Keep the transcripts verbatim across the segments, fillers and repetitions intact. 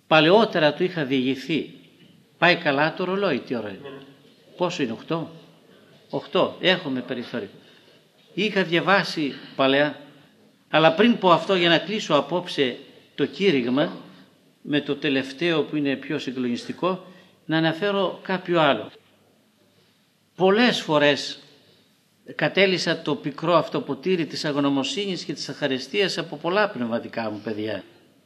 Παλαιότερα του είχα διηγηθεί. Πάει καλά το ρολόι, τι ώρα είναι? Πόσο είναι, οκτώ? οκτώ, έχουμε περιθώριο. Είχα διαβάσει παλαιά, αλλά πριν πω αυτό, για να κλείσω απόψε το κήρυγμα με το τελευταίο που είναι πιο συγκλονιστικό, να αναφέρω κάποιο άλλο. Πολλές φορές κατέλησα το πικρό αυτό ποτήρι της αγνωμοσύνης και της αχαριστίας από πολλά πνευματικά μου παιδιά.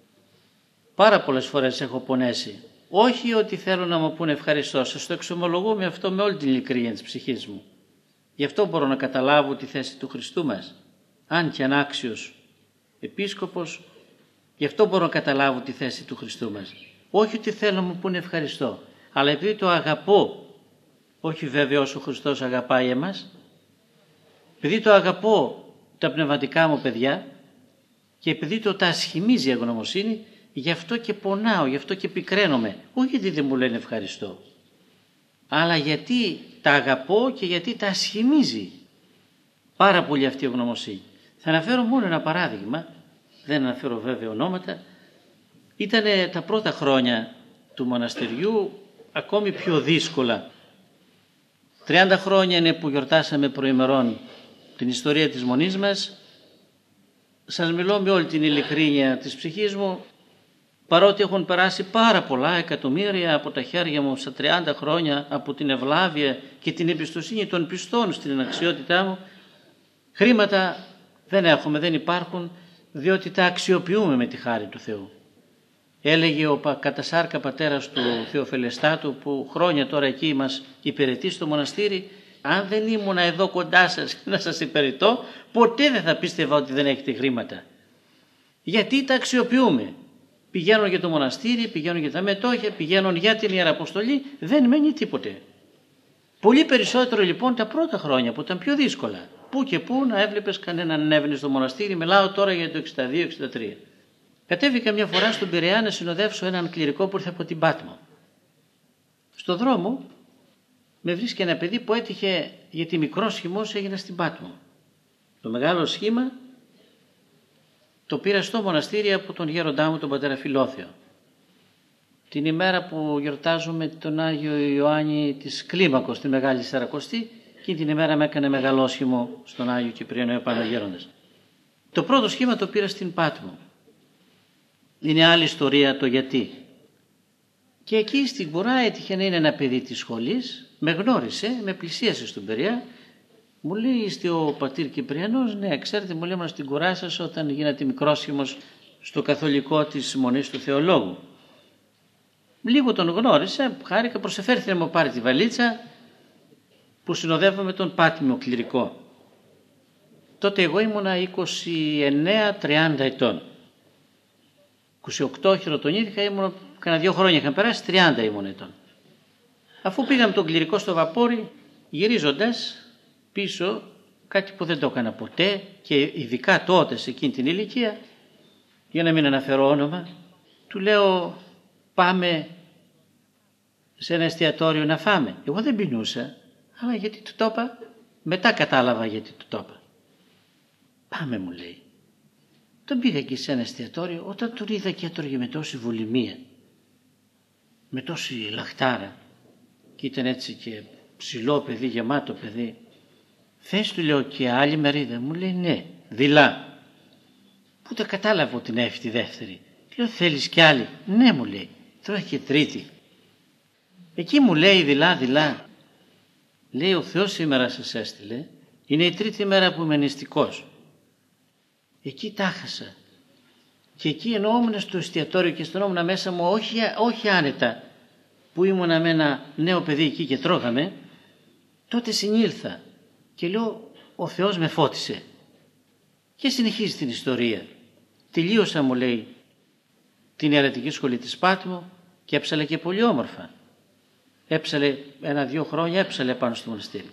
Πάρα πολλές φορές έχω πονέσει. Όχι ότι θέλω να μου πούνε ευχαριστώ, σας το εξομολογώ αυτό με όλη την ειλικρίνεια της ψυχής μου. Γι' αυτό μπορώ να καταλάβω τη θέση του Χριστού μας, αν και ανάξιος επίσκοπος, γι' αυτό μπορώ να καταλάβω τη θέση του Χριστού μας. Όχι ότι θέλω να μου πούνε ευχαριστώ, αλλά επειδή το αγαπώ, όχι βέβαια όσο ο Χριστός αγαπάει εμάς, επειδή το αγαπώ τα πνευματικά μου παιδιά και επειδή το τα ασχημίζει η αγνωμοσύνη, γι' αυτό και πονάω, γι' αυτό και πικραίνομαι. Όχι γιατί δεν μου λένε ευχαριστώ, αλλά γιατί τα αγαπώ και γιατί τα ασχημίζει πάρα πολύ αυτή η αγνωμοσύνη. Θα αναφέρω μόνο ένα παράδειγμα, δεν αναφέρω βέβαια ονόματα. Ήταν τα πρώτα χρόνια του μοναστηριού ακόμη πιο δύσκολα. τριάντα χρόνια είναι που γιορτάσαμε προημερών την ιστορία της μονής μας. Σας μιλώ με όλη την ειλικρίνεια της ψυχής μου, παρότι έχουν περάσει πάρα πολλά εκατομμύρια από τα χέρια μου στα τριάντα χρόνια, από την ευλάβεια και την εμπιστοσύνη των πιστών στην αναξιότητά μου, χρήματα δεν έχουμε, δεν υπάρχουν, διότι τα αξιοποιούμε με τη χάρη του Θεού. Έλεγε ο κατασάρκα πατέρας του Θεοφελεστάτου, που χρόνια τώρα εκεί μας υπηρετεί στο μοναστήρι, αν δεν ήμουν εδώ κοντά σας να σας υπηρετώ, ποτέ δεν θα πίστευα ότι δεν έχετε χρήματα. Γιατί τα αξιοποιούμε. Πηγαίνουν για το μοναστήρι, πηγαίνουν για τα μετόχια, πηγαίνουν για την Ιεραποστολή, δεν μένει τίποτε. Πολύ περισσότερο λοιπόν τα πρώτα χρόνια που ήταν πιο δύσκολα. Πού και πού να έβλεπες κανέναν ανέβαινε στο μοναστήρι, μιλάω τώρα για το εξήντα δύο εξήντα τρία. Κατέβηκα μια φορά στον Πειραιά να συνοδεύσω έναν κληρικό που ήρθε από την Πάτμο. Στο δρόμο με βρίσκει ένα παιδί που έτυχε, γιατί μικρό σχημός έγινε στην Πάτμο. Το μεγάλο σχήμα το πήρα στο μοναστήρι από τον γέροντά μου, τον πατέρα Φιλόθεο. Την ημέρα που γιορτάζουμε τον Άγιο Ιωάννη της Κλίμακος, τη Μεγάλη Σαρακοστή, και την ημέρα με έκανε μεγαλόσχημο στον Άγιο Κυπριανό Επαναγέροντας. Το πρώτο σχήμα το πήρα στην Πάτμο. Είναι άλλη ιστορία το γιατί. Και εκεί στην Κουρά έτυχε να είναι ένα παιδί της σχολής, με γνώρισε, με πλησίασε στον Πειραιά. Μου λέει, είστε ο πατήρ Κυπριανός? Ναι, ξέρετε, μου λέει, ήμουν στην Κουρά σας όταν γίνατε μικρόσχημος στο καθολικό της Μονής του Θεολόγου. Λίγο τον γνώρισα, χάρηκα, προσεφέρθη να μου πάρει τη βαλίτσα που συνοδεύαμε τον πάτημο κληρικό. Τότε εγώ ήμουνα είκοσι εννέα τριάντα ετών. είκοσι οκτώ χειροτονήθηκα, ήμουν, κάνα δύο χρόνια είχαν περάσει, τριάντα ήμουν ετών. Αφού πήγαμε τον κληρικό στο βαπόρι, γυρίζοντας πίσω, κάτι που δεν το έκανα ποτέ και ειδικά τότε σε εκείνη την ηλικία, για να μην αναφέρω όνομα, του λέω, πάμε σε ένα εστιατόριο να φάμε. Εγώ δεν πεινούσα, αλλά γιατί του το είπα, μετά κατάλαβα γιατί του το είπα. Πάμε, μου λέει. Τον πήγα εκεί σε ένα εστιατόριο, όταν τον είδα και έτρωγε με τόση βολημία, με τόση λαχτάρα, και ήταν έτσι και ψηλό παιδί, γεμάτο παιδί. Θες, του λέω, και άλλη μερίδα? Μου λέει, ναι, δειλά. Πού τα κατάλαβα ότι είναι τη δεύτερη? Λέω, θέλεις κι άλλη? Ναι, μου λέει, τώρα και τρίτη. Εκεί μου λέει, δειλά, δειλά. Λέει, ο Θεός σήμερα σας έστειλε, είναι η τρίτη μέρα που είμαι νηστικός. Εκεί τα χάσα. Και εκεί εννοούμουν στο εστιατόριο και αισθανόμουν μέσα μου, όχι, όχι άνετα, που ήμουνα με ένα νέο παιδί εκεί και τρώγαμε. Τότε συνήλθα και λέω, ο Θεός με φώτισε. Και συνεχίζει την ιστορία. Τελείωσα, μου λέει, την ιερατική σχολή της Πάτμου και έψαλε και πολύ όμορφα. Έψαλε ένα-δύο χρόνια, έψαλε πάνω στο μοναστήρι.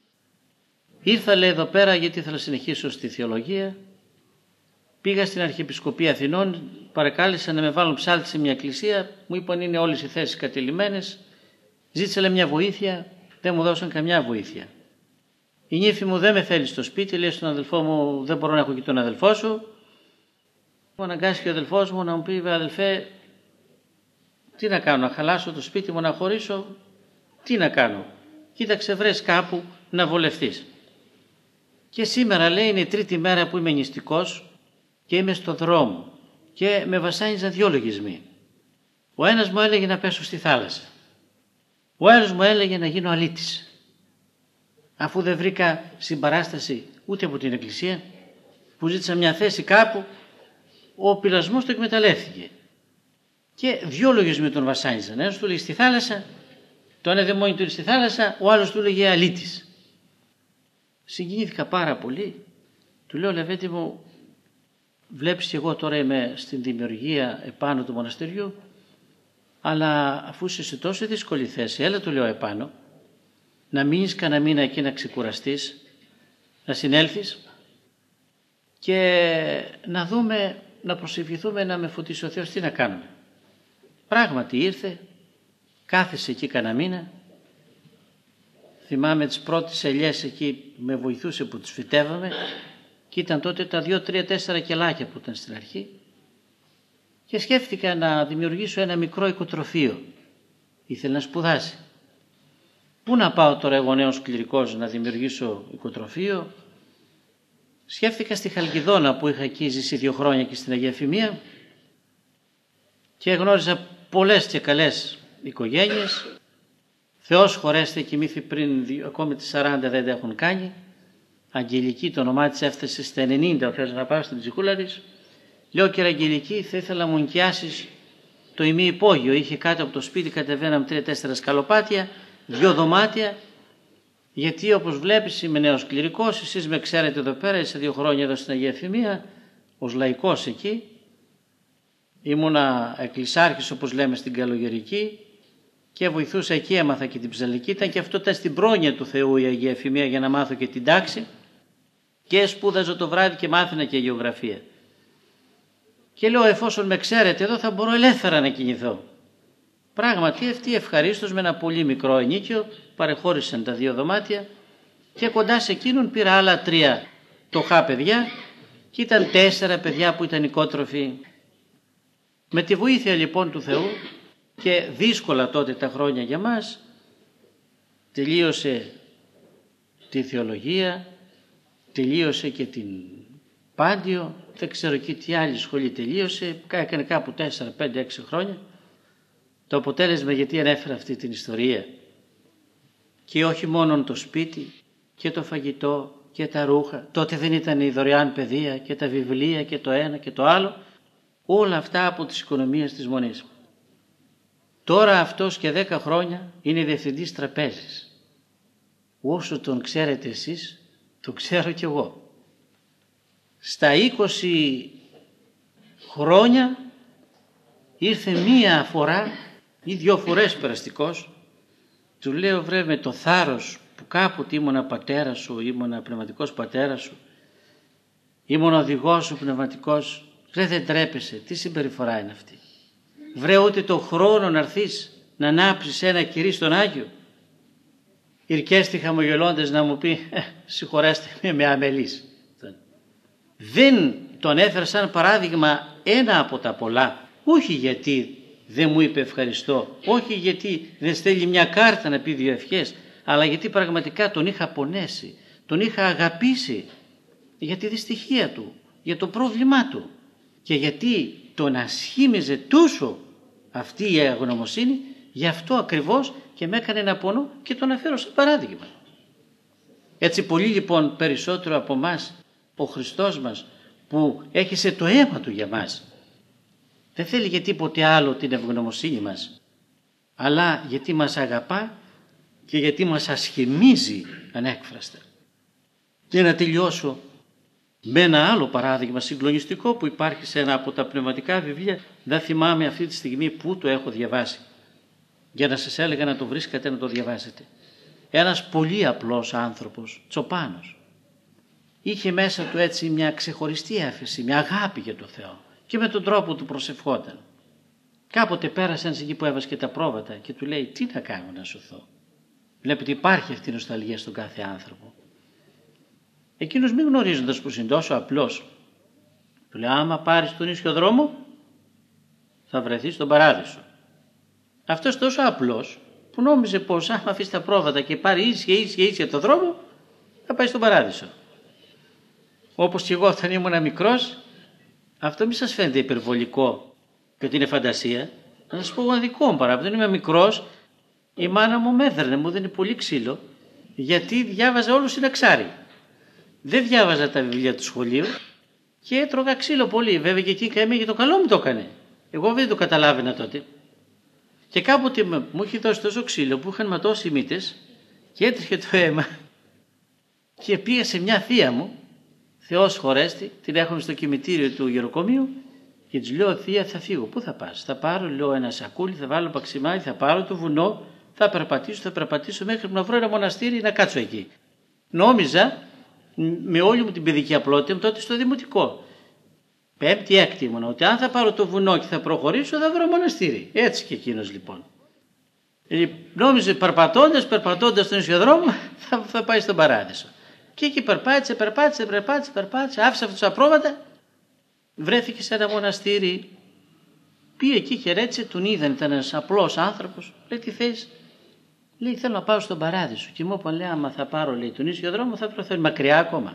Ήρθα, λέει, εδώ πέρα γιατί ήθελα να συνεχίσω στη θεολογία. Πήγα στην Αρχιεπισκοπή Αθηνών, παρακάλεσα να με βάλουν ψάλτη σε μια εκκλησία. Μου είπαν είναι όλες οι θέσεις κατηλημμένες. Ζήτησα, λέει, μια βοήθεια, δεν μου δώσαν καμιά βοήθεια. Η νύφη μου δεν με θέλει στο σπίτι, λέει στον αδελφό μου, δεν μπορώ να έχω και τον αδελφό σου. Μου αναγκάστηκε ο αδελφός μου να μου πει, αδελφέ, Τι να κάνω, να χαλάσω το σπίτι μου, να χωρίσω, τι να κάνω. Κοίταξε, βρες κάπου να βολευτείς. Και σήμερα, λέει, είναι η τρίτη μέρα που είμαι νηστικός και είμαι στο δρόμο και με βασάνιζαν δυο λογισμοί. Ο ένας μου έλεγε να πέσω στη θάλασσα. Ο άλλος μου έλεγε να γίνω αλήτης. Αφού δεν βρήκα συμπαράσταση ούτε από την Εκκλησία, που ζήτησα μια θέση κάπου, ο πειρασμός το εκμεταλλεύτηκε. Και δυο λογισμοί τον βασάνιζαν. Ένας του λέγε στη θάλασσα, το ένα δαιμόνι του στη θάλασσα, ο άλλος του λέγε αλήτης. Συγκινήθηκα πάρα πολύ. Του λέω, Λεβέντη μου, βλέπεις και εγώ τώρα είμαι στην δημιουργία επάνω του μοναστεριού, αλλά αφού είσαι σε τόσο δύσκολη θέση, έλα, του λέω, επάνω, να μείνεις κανένα μήνα εκεί να ξεκουραστείς, να συνέλθεις και να δούμε, να προσευχηθούμε να με φωτίσει ο Θεός, τι να κάνουμε. Πράγματι ήρθε, κάθεσε εκεί κανένα μήνα. Θυμάμαι τις πρώτες ελιές εκεί, με βοηθούσε που τις φυτεύαμε και ήταν τότε τα δύο, τρία, τέσσερα κελάκια που ήταν στην αρχή και σκέφτηκα να δημιουργήσω ένα μικρό οικοτροφείο. Ήθελε να σπουδάσει. Πού να πάω τώρα εγώ νέος κληρικός να δημιουργήσω οικοτροφείο? Σκέφτηκα στη Χαλκιδόνα που είχα εκεί ζήσει δύο χρόνια και στην Αγία Εφημεία και γνώριζα πολλές και καλές οικογένειες. Θεός χωρέστε, κοιμήθη πριν, ακόμη τις σαράντα δεν τα έχουν κάνει. Αγγελική, το όνομά της έφτασε στα ενενήντα, θες να πάω στην ψυχούλα της. Λέω, κύριε Αγγελική, θα ήθελα να μου νοικιάσεις το ημιυπόγειο. Είχε κάτω από το σπίτι, κατεβαίναμε τρία-τέσσερα σκαλοπάτια, δύο δωμάτια. Γιατί όπως βλέπεις είμαι νέος κληρικός, εσείς με ξέρετε εδώ πέρα, είσαι δύο χρόνια εδώ στην Αγία Εφημεία, ως λαϊκός εκεί. Ήμουνα εκκλησάρχης όπως λέμε στην Καλογερική και βοηθούσα εκεί, έμαθα και την ψαλική. Ήταν και αυτό ήταν στην πρόνοια του Θεού η Αγία Εφημεία για να μάθω και την τάξη και σπούδαζα το βράδυ και μάθαινα και γεωγραφία. Και λέω, εφόσον με ξέρετε εδώ θα μπορώ ελεύθερα να κινηθώ. Πράγματι αυτοί ευχαρίστως με ένα πολύ μικρό ενίκιο παρεχώρησαν τα δύο δωμάτια και κοντά σε εκείνον πήρα άλλα τρία τοχά παιδιά και ήταν τέσσερα παιδιά που ήταν οικότροφοι. Με τη βοήθεια λοιπόν του Θεού και δύσκολα τότε τα χρόνια για μας, τελείωσε τη θεολογία, τελείωσε και την Πάντιο, δεν ξέρω και τι άλλη σχολή τελείωσε, έκανε κάπου τέσσερα, πέντε, έξι χρόνια. Το αποτέλεσμα γιατί ανέφερα αυτή την ιστορία. Και όχι μόνο το σπίτι και το φαγητό και τα ρούχα, τότε δεν ήταν η δωρεάν παιδεία και τα βιβλία και το ένα και το άλλο, όλα αυτά από τις οικονομίες της Μονής. Τώρα αυτός και δέκα χρόνια είναι διευθυντής τραπέζης. Όσο τον ξέρετε εσείς, το ξέρω κι εγώ. Στα είκοσι χρόνια ήρθε μία φορά ή δυο φορές περαστικός, του λέω, βρε, με το θάρρος που κάποτε ήμουνα πατέρα σου, ήμουνα πνευματικός πατέρα σου, ήμουνα οδηγός σου πνευματικός, βρε, δεν τρέπεσαι, τι συμπεριφορά είναι αυτή? Βρε, ούτε το χρόνο να έρθεις να ανάψεις ένα κηρύ στον Άγιο? Ηρκέστη χαμογελώντας να μου πει, ε, συγχωρέστε με, με αμελής. Δεν τον έφερα σαν παράδειγμα ένα από τα πολλά, όχι γιατί δεν μου είπε ευχαριστώ, όχι γιατί δεν στέλνει μια κάρτα να πει δύο ευχές, αλλά γιατί πραγματικά τον είχα πονέσει, τον είχα αγαπήσει για τη δυστυχία του, για το πρόβλημά του και γιατί τον ασχήμιζε τόσο αυτή η αγνωμοσύνη, γι' αυτό ακριβώς και με έκανε να πονώ και τον αφαίρω σαν παράδειγμα. Έτσι πολύ λοιπόν περισσότερο από μας ο Χριστός μας που έχισε το αίμα του για μας, δεν θέλει για τίποτε άλλο την ευγνωμοσύνη μας, αλλά γιατί μας αγαπά και γιατί μας ασχημίζει ανέκφραστα. Και να τελειώσω με ένα άλλο παράδειγμα συγκλονιστικό που υπάρχει σε ένα από τα πνευματικά βιβλία, δεν θυμάμαι αυτή τη στιγμή που το έχω διαβάσει, για να σας έλεγα να το βρίσκατε να το διαβάσετε. Ένας πολύ απλός άνθρωπος, Τσοπάνος, είχε μέσα του έτσι μια ξεχωριστή έφεση, μια αγάπη για το Θεό και με τον τρόπο του προσευχόταν. Κάποτε πέρασαν εκεί που έβασκε τα πρόβατα και του λέει, τι να κάνω να σωθώ? Βλέπετε υπάρχει αυτή η νοσταλγία στον κάθε άνθρωπο. Εκείνος μη γνωρίζοντας πως είναι τόσο απλός, του λέει, άμα πάρεις τον ίσιο δρόμο θα βρεθείς στον παράδεισο. Αυτός τόσο απλός που νόμιζε πως άμα αφήσει τα πρόβατα και πάρει ίσια ίσια ίσια το δρόμο θα πάει στον παράδεισο. Όπως και εγώ όταν ήμουν μικρός, αυτό μη σας φαίνεται υπερβολικό και ότι είναι φαντασία. Να σας πω ένα δικό μου παράδειγμα. Όταν ήμουν μικρός, η μάνα μου με έδερνε, μου δίνει πολύ ξύλο, γιατί διάβαζα όλο συναξάρι. Δεν διάβαζα τα βιβλία του σχολείου και έτρωγα ξύλο πολύ. Βέβαια και εκεί καημένη και το καλό μου το έκανε. Εγώ δεν το καταλάβαινα τότε. Και κάποτε μου είχε δώσει τόσο ξύλο που είχαν ματώσει οι μύτες και έτρεχε το αίμα και πήγα σε μια θεία μου, Θεός χωρέστη, την έχουμε στο κημητήριο του γεροκομείου και της λέω, θεία, θα φύγω. Πού θα πας? Θα πάρω, λέω, ένα σακούλι, θα βάλω παξιμάδι, θα πάρω το βουνό, θα περπατήσω, θα περπατήσω μέχρι που να βρω ένα μοναστήρι να κάτσω εκεί. Νόμιζα με όλη μου την παιδική απλότητα τότε στο δημοτικό. Πέμπτη, έκτη ήμουνα, ότι αν θα πάρω το βουνό και θα προχωρήσω θα βρω μοναστήρι. Έτσι και εκείνος λοιπόν. Ε, νόμιζε περπατώντας, περπατώντας στον ισιοδρόμο θα, θα πάει στον παράδεισο. Και εκεί περπάτησε, περπάτησε, περπάτησε, περπάτησε, άφησε αυτά τα πρόβατα, βρέθηκε σε ένα μοναστήρι. Πήγε εκεί, χαιρέτησε, τον είδαν, ήταν ένας απλός άνθρωπος. Λέει, τι θες? Λέει, θέλω να πάω στον παράδεισο. Και μου είπαν, λέει, άμα θα πάρω, λέει, τον ίσιο δρόμο θα προθέρει μακριά ακόμα.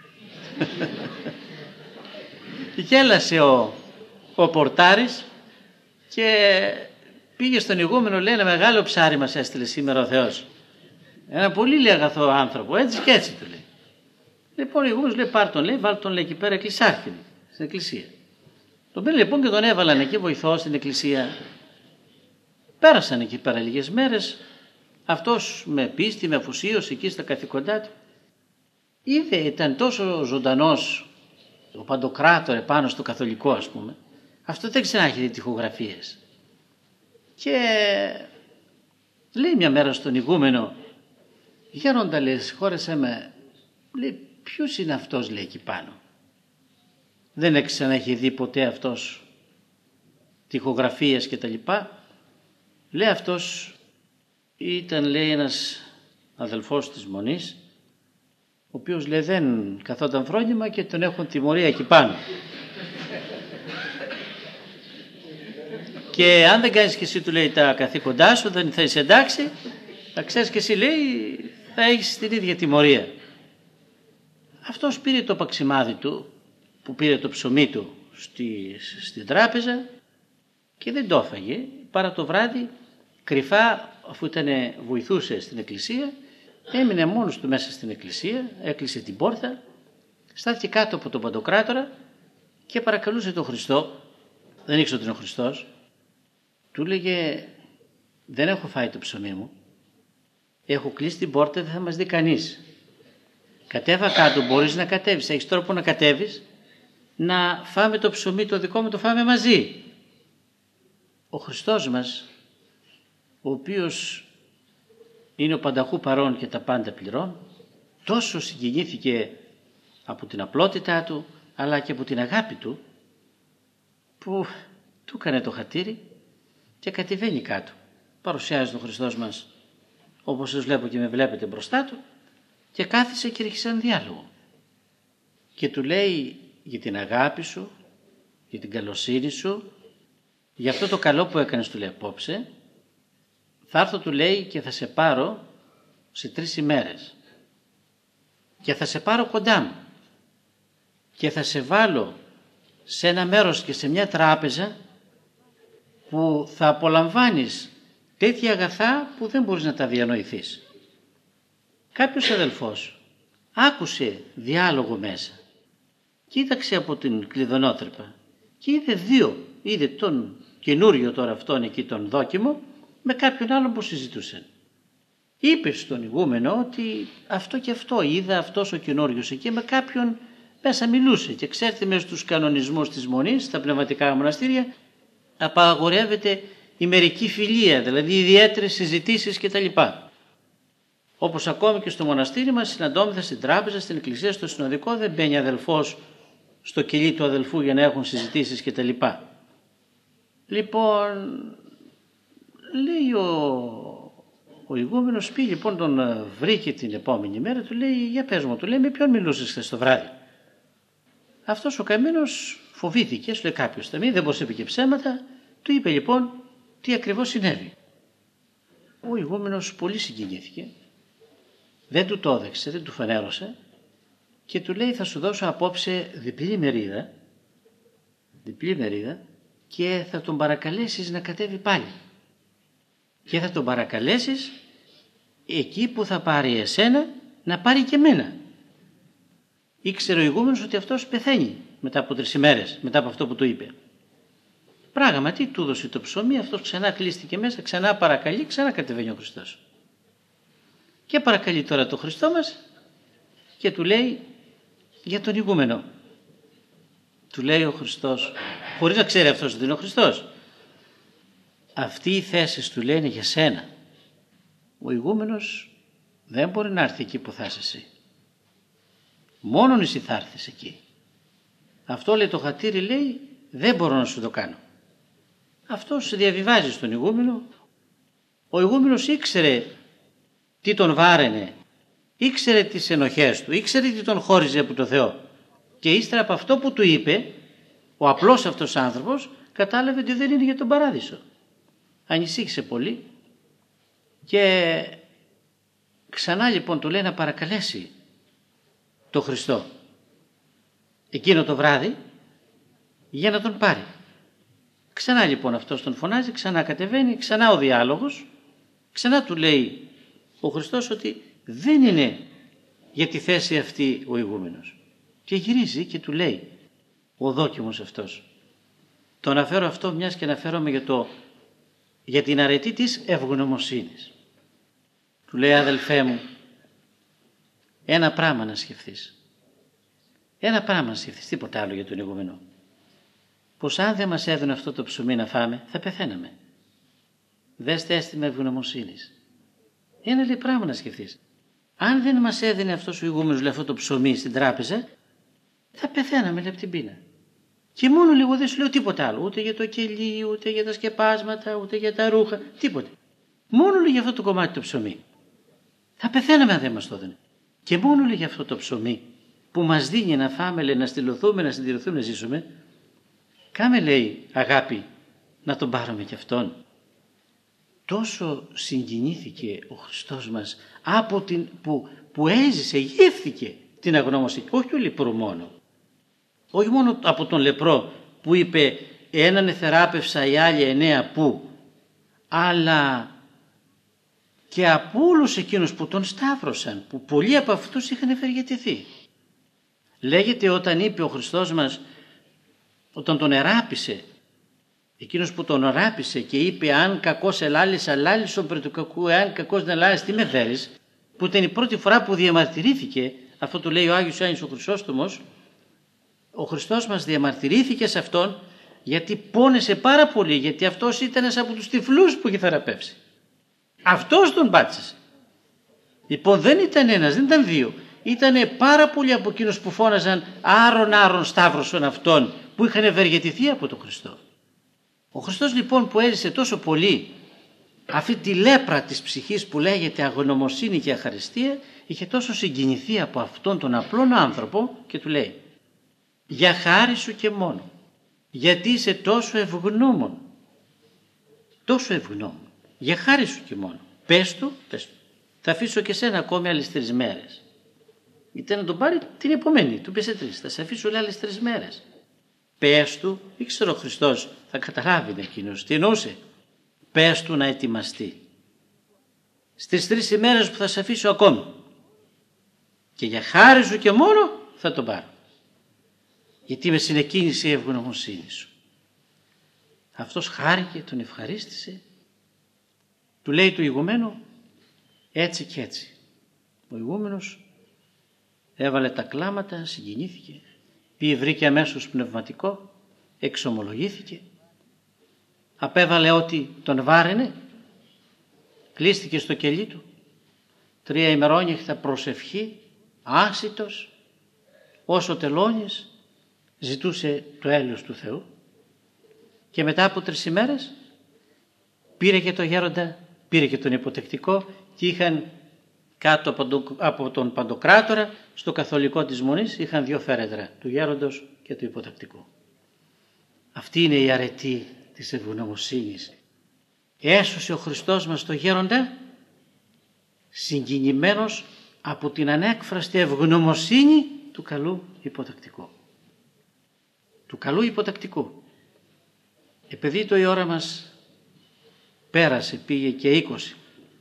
Και γέλασε ο, ο πορτάρης και πήγε στον ηγούμενο, λέει, ένα μεγάλο ψάρι μας έστειλε σήμερα ο Θεός. Ένα πολύ, λέει, αγαθό άνθρωπο, έτσι και έτσι του λέει. Λοιπόν, ο ηγούμενος λέει, πάρ' τον, λέει, βάλ' τον, λέει, εκεί πέρα εκκλησάρχη, στην εκκλησία. Τον πήρε λοιπόν και τον έβαλαν εκεί βοηθό στην εκκλησία. Πέρασαν εκεί πέρα λίγες μέρες. Αυτός με πίστη, με αφουσίωση εκεί στα καθήκοντά του. Είδε, ήταν τόσο ζωντανός ο Παντοκράτορ επάνω στο καθολικό, ας πούμε. Αυτό δεν ξανά έχει δει τοιχογραφίες. Και λέει μια μέρα στον ηγούμενο, γέροντα, λέει, συγχώρεσέ με, λέει, ποιος είναι αυτός, λέει, εκεί πάνω? Δεν έχει ξανά έχει δει ποτέ αυτός τοιχογραφίες και τα λοιπά. Λέει, αυτός ήταν, λέει, ένας αδελφός της Μονής, ο οποίος, λέει, δεν καθόταν φρόνημα και τον έχουν τιμωρία εκεί πάνω. Και αν δεν κάνεις και εσύ, του λέει, τα καθήκοντά σου, δεν θα είσαι εντάξει, θα ξέρεις και εσύ, λέει, θα έχεις την ίδια τιμωρία. Αυτός πήρε το παξιμάδι του, που πήρε το ψωμί του στη, στην τράπεζα και δεν το έφαγε. Παρά το βράδυ, κρυφά, αφού ήταν, βοηθούσε στην εκκλησία, έμεινε μόνος του μέσα στην εκκλησία, έκλεισε την πόρτα, στάθηκε κάτω από τον Παντοκράτορα και παρακαλούσε τον Χριστό, δεν ήξερε ότι είναι ο Χριστός, του λέγε, δεν έχω φάει το ψωμί μου, έχω κλείσει την πόρτα, δεν θα μας δει κανείς. Κατέβα κάτω, μπορείς να κατέβεις, έχεις τρόπο να κατέβεις, να φάμε το ψωμί το δικό μου, το φάμε μαζί. Ο Χριστός μας, ο οποίος είναι ο πανταχού παρών και τα πάντα πληρών, τόσο συγκινήθηκε από την απλότητά του, αλλά και από την αγάπη του, που του έκανε το χατήρι και κατεβαίνει κάτω. Παρουσιάζει τον Χριστός μας, όπως σας βλέπω και με βλέπετε μπροστά του, και κάθισε και άρχισε έναν διάλογο. Και του λέει, για την αγάπη σου, για την καλοσύνη σου, για αυτό το καλό που έκανες, του λέει, απόψε, θα έρθω, του λέει, και θα σε πάρω σε τρεις ημέρες και θα σε πάρω κοντά μου και θα σε βάλω σε ένα μέρος και σε μια τράπεζα που θα απολαμβάνεις τέτοια αγαθά που δεν μπορείς να τα διανοηθείς. Κάποιος αδελφός άκουσε διάλογο μέσα, κοίταξε από την κλειδονότρυπα και είδε δύο, είδε τον καινούριο τώρα αυτόν εκεί τον δόκιμο με κάποιον άλλον που συζητούσαν. Είπε στον ηγούμενο ότι αυτό και αυτό είδα, αυτός ο καινούριος εκεί με κάποιον μέσα μιλούσε, και ξέρετε, μέσα στους κανονισμούς της Μονής, στα πνευματικά μοναστήρια, απαγορεύεται η μερική φιλία, δηλαδή ιδιαίτερες συζητήσεις κτλ. Όπως ακόμη και στο μοναστήρι μας συναντώμεθα στην τράπεζα, στην εκκλησία, στο συνοδικό, δεν μπαίνει αδελφός στο κελί του αδελφού για να έχουν συζητήσεις κτλ. Λοιπόν, λέει ο, ο ηγούμενος, πήγε λοιπόν, τον βρήκε την επόμενη μέρα, του λέει, για πες μου, του λέει, με ποιον μιλούσες χθες το βράδυ? Αυτός ο καημένος φοβήθηκε, σου λέει, κάποιος ταμή, δεν μπορούσε, είπε και ψέματα, του είπε λοιπόν, τι ακριβώς συνέβη. Ο ηγούμενος πολύ συγκινήθηκε, δεν του το έδειξε, δεν του φανέρωσε και του λέει θα σου δώσω απόψε διπλή μερίδα, διπλή μερίδα και θα τον παρακαλέσεις να κατέβει πάλι και θα τον παρακαλέσεις εκεί που θα πάρει εσένα να πάρει και εμένα. Ήξερε ο ηγούμενος ότι αυτός πεθαίνει μετά από τρεις ημέρες, μετά από αυτό που του είπε. Πράγματι του έδωσε το ψωμί, αυτός ξανά κλείστηκε μέσα, ξανά παρακαλεί, ξανά κατεβαίνει ο Χριστός. Και παρακαλεί τώρα τον Χριστό μας και του λέει για τον ηγούμενο. Του λέει ο Χριστός, χωρίς να ξέρει αυτός ότι είναι ο Χριστός. Αυτή η θέση του λέει είναι για σένα. Ο ηγούμενος δεν μπορεί να έρθει εκεί που θα είσαι εσύ. Μόνον εσύ θα έρθεις εκεί. Αυτό λέει το χατήρι, λέει δεν μπορώ να σου το κάνω. Αυτός διαβιβάζει στον ηγούμενο. Ο ηγούμενος ήξερε τι τον βάραινε, ήξερε τις ενοχές του, ήξερε τι τον χώριζε από το Θεό. Και ύστερα από αυτό που του είπε, ο απλός αυτός άνθρωπος κατάλαβε ότι δεν είναι για τον παράδεισο. Ανησύχησε πολύ και ξανά λοιπόν του λέει να παρακαλέσει το Χριστό εκείνο το βράδυ για να τον πάρει. Ξανά λοιπόν αυτός τον φωνάζει, ξανά κατεβαίνει, ξανά ο διάλογος, ξανά του λέει ο Χριστός ότι δεν είναι για τη θέση αυτή ο ηγούμενος. Και γυρίζει και του λέει ο δόκιμος αυτός. Το αναφέρω αυτό μιας και αναφέρομαι για, το, για την αρετή της ευγνωμοσύνης. Του λέει αδελφέ μου, ένα πράγμα να σκεφτείς. Ένα πράγμα να σκεφτείς, τίποτα άλλο για τον ηγούμενο. Πως αν δεν μας έδωνε αυτό το ψωμί να φάμε, θα πεθαίναμε. Δέστε αίσθημα ευγνωμοσύνης. Ένα λέει πράγμα να σκεφτείς. Αν δεν μας έδινε αυτός ο ηγούμενος λέει, αυτό το ψωμί στην τράπεζα, θα πεθαίναμε λέει, από την πείνα. Και μόνο λίγο δεν σου λέω τίποτα άλλο. Ούτε για το κελί, ούτε για τα σκεπάσματα, ούτε για τα ρούχα, τίποτα. Μόνο λέει για αυτό το κομμάτι το ψωμί. Θα πεθαίναμε αν δεν μας το έδινε. Και μόνο λέει για αυτό το ψωμί που μας δίνει να φάμε, λέει, να στυλωθούμε, να συντηρηθούμε, να ζήσουμε. Κάμε λέει αγάπη να τον πάρουμε κι αυτόν. Τόσο συγκινήθηκε ο Χριστός μας από την, που, που έζησε, γεύθηκε την αγνώμωση, όχι του λεπρού μόνο. Όχι μόνο από τον λεπρό που είπε έναν εθεράπευσα οι άλλοι εννέα που, αλλά και από όλους εκείνους που τον σταύρωσαν, που πολλοί από αυτούς είχαν ευεργετηθεί. Λέγεται όταν είπε ο Χριστός μας, όταν τον εράπησε, εκείνος που τον εράπησε και είπε αν κακός ελάλης αλάλησον περί του κακού, εάν κακός δεν ελάλης τι με θέλεις, που ήταν η πρώτη φορά που διαμαρτυρήθηκε, αυτό το λέει ο Άγιος Ιωάννης ο Χρυσόστομος, ο Χριστός μας διαμαρτυρήθηκε σε αυτόν γιατί πόνεσε πάρα πολύ, γιατί αυτός ήταν ένας από τους τυφλούς που είχε θεραπεύσει. Αυτός τον πάτησε. Λοιπόν δεν ήταν ένας, δεν ήταν δύο. Ήτανε πάρα πολλοί από εκείνους που φώναζαν άρον άρον σταύρωσον αυτόν, που είχαν ευεργετηθεί από τον Χριστό. Ο Χριστός λοιπόν που έζησε τόσο πολύ αυτή τη λέπρα της ψυχής που λέγεται αγνωμοσύνη και αχαριστία, είχε τόσο συγκινηθεί από αυτόν τον απλόν άνθρωπο και του λέει για χάρη σου και μόνο, γιατί είσαι τόσο ευγνώμων, τόσο ευγνώμων, για χάρη σου και μόνο. Πες του, πες του, θα αφήσω και σένα ακόμη άλλες τρεις μέρες. Ήταν να τον πάρει την επομένη, του πέσε τρεις, θα σε αφήσω άλλες τρεις μέρες. Πες του, ήξερε ο Χριστός, θα καταλάβει εκείνος τι εννοούσε. Πες του να ετοιμαστεί. Στις τρεις ημέρες που θα σε αφήσω ακόμη. Και για χάρη σου και μόνο θα τον πάρω. Γιατί με συνεκίνησε η ευγνωμοσύνη σου. Αυτός χάρηκε, τον ευχαρίστησε. Του λέει του ηγουμένου έτσι και έτσι. Ο ηγούμενος έβαλε τα κλάματα, συγκινήθηκε. Πήγε βρήκε αμέσως πνευματικό, εξομολογήθηκε. Απέβαλε ό,τι τον βάραινε. Κλείστηκε στο κελί του. Τρία ημερόνυχτα προσευχή, άσιτος, όσο τελώνεις, ζητούσε το έλεος του Θεού. Και μετά από τρεις ημέρες πήρε και το γέροντα, πήρε και τον υποτεκτικό και είχαν κάτω από τον Παντοκράτορα στο καθολικό της Μονής είχαν δύο φέρετρα, του γέροντος και του υποτακτικού. Αυτή είναι η αρετή της ευγνωμοσύνης έσωσε ο Χριστός μας το γέροντα συγκινημένος από την ανέκφραστη ευγνωμοσύνη του καλού υποτακτικού. Του καλού υποτακτικού. Επειδή το η ώρα μας πέρασε, πήγε και είκοσι.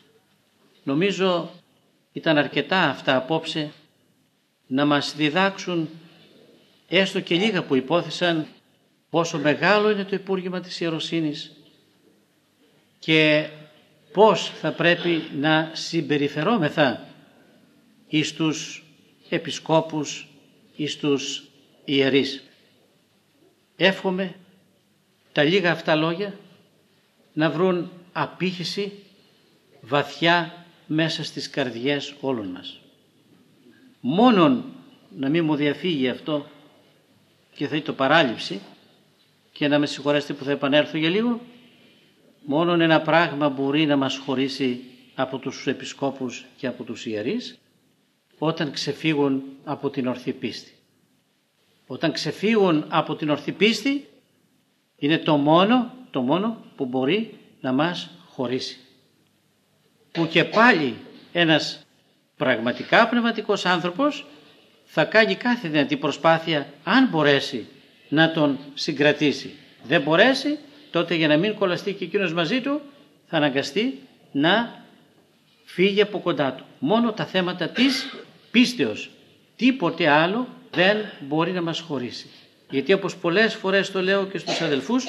Νομίζω ήταν αρκετά αυτά απόψε να μας διδάξουν έστω και λίγα που υπόθεσαν πόσο μεγάλο είναι το υπούργημα της ιεροσύνης και πώς θα πρέπει να συμπεριφερόμεθα εις τους επισκόπους, εις τους ιερείς. Εύχομαι τα λίγα αυτά λόγια να βρουν απήχηση βαθιά μέσα στις καρδιές όλων μας. Μόνον να μην μου διαφύγει αυτό και θα το παράληψη και να με συγχωρέσετε που θα επανέλθω για λίγο, μόνον ένα πράγμα μπορεί να μας χωρίσει από τους επισκόπους και από τους ιερείς όταν ξεφύγουν από την ορθή πίστη. Όταν ξεφύγουν από την ορθή πίστη είναι το μόνο, το μόνο που μπορεί να μας χωρίσει. Που και πάλι ένας πραγματικά πνευματικός άνθρωπος θα κάνει κάθε δυνατή προσπάθεια αν μπορέσει να τον συγκρατήσει. Δεν μπορέσει, τότε για να μην κολλαστεί και εκείνος μαζί του θα αναγκαστεί να φύγει από κοντά του. Μόνο τα θέματα της πίστεως, τίποτε άλλο δεν μπορεί να μας χωρίσει. Γιατί όπως πολλές φορές το λέω και στους αδελφούς,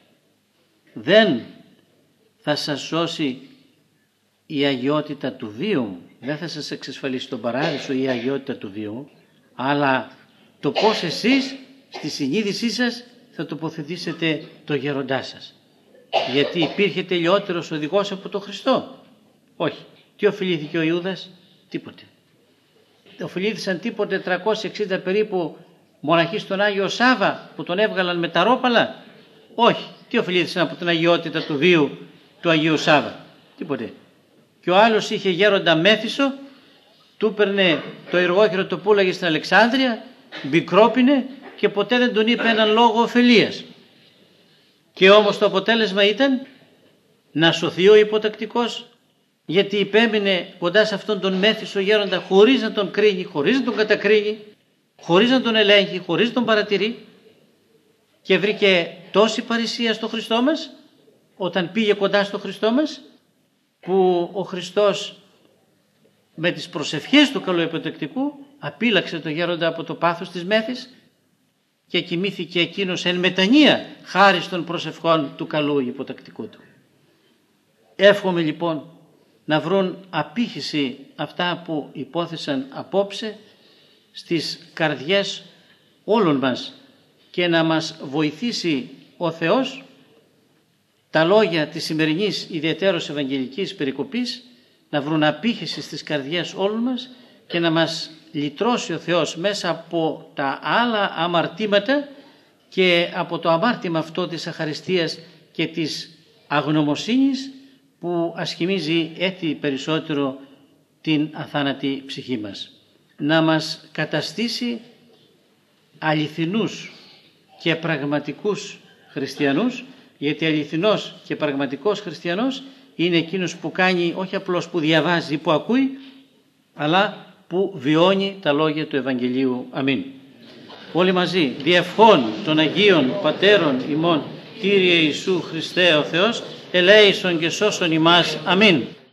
δεν θα σας σώσει η αγιότητα του βίου μου, δεν θα σας εξασφαλίσει τον παράδεισο η αγιότητα του βίου μου, αλλά το πώς εσείς στη συνείδησή σας θα τοποθετήσετε το γέροντά σας. Γιατί υπήρχε τελειότερος οδηγός από τον Χριστό? Όχι. Τι οφειλήθηκε ο Ιούδας? Τίποτε. Οφειλήθησαν τίποτε τριακόσιοι εξήντα περίπου μοναχοί στον Άγιο Σάββα που τον έβγαλαν με τα ρόπαλα? Όχι. Τι οφειλήθησαν από την αγιότητα του βίου του Αγίου Σάββα? Τίποτε. Και ο άλλος είχε γέροντα Μέθησο, του έπαιρνε το εργόχειρο, το πούλαγε στην Αλεξάνδρεια, μπικρόπινε και ποτέ δεν τον είπε έναν λόγο ωφελίας. Και όμως το αποτέλεσμα ήταν να σωθεί ο υποτακτικός, γιατί υπέμεινε κοντά σε αυτόν τον Μέθησο γέροντα χωρίς να τον κρίνει, χωρίς να τον κατακρίνει, χωρίς να τον ελέγχει, χωρίς να τον παρατηρεί, και βρήκε τόση παρησία στο Χριστό μας όταν πήγε κοντά στο Χριστό μας, που ο Χριστός με τις προσευχές του καλού υποτακτικού απείλαξε το γέροντα από το πάθος της μέθης και κοιμήθηκε εκείνος εν μετανία χάρη των προσευχών του καλού υποτακτικού του. Εύχομαι λοιπόν να βρουν απήχηση αυτά που υπόθεσαν απόψε στις καρδιές όλων μας και να μας βοηθήσει ο Θεός τα λόγια της σημερινής ιδιαιτέρως ευαγγελικής περικοπής να βρουν απήχηση στις καρδιές όλων μας και να μας λυτρώσει ο Θεός μέσα από τα άλλα αμαρτήματα και από το αμάρτημα αυτό της αχαριστίας και της αγνωμοσύνης που ασχημίζει έτσι περισσότερο την αθάνατη ψυχή μας. Να μας καταστήσει αληθινούς και πραγματικούς χριστιανούς, γιατί αληθινός και πραγματικός χριστιανός είναι εκείνος που κάνει, όχι απλώς που διαβάζει, που ακούει, αλλά που βιώνει τα λόγια του Ευαγγελίου. Αμήν. Όλοι μαζί, διευχών των Αγίων Πατέρων ημών, Κύριε Ιησού Χριστέ ο Θεός, ελέησον και σώσον ημάς. Αμήν.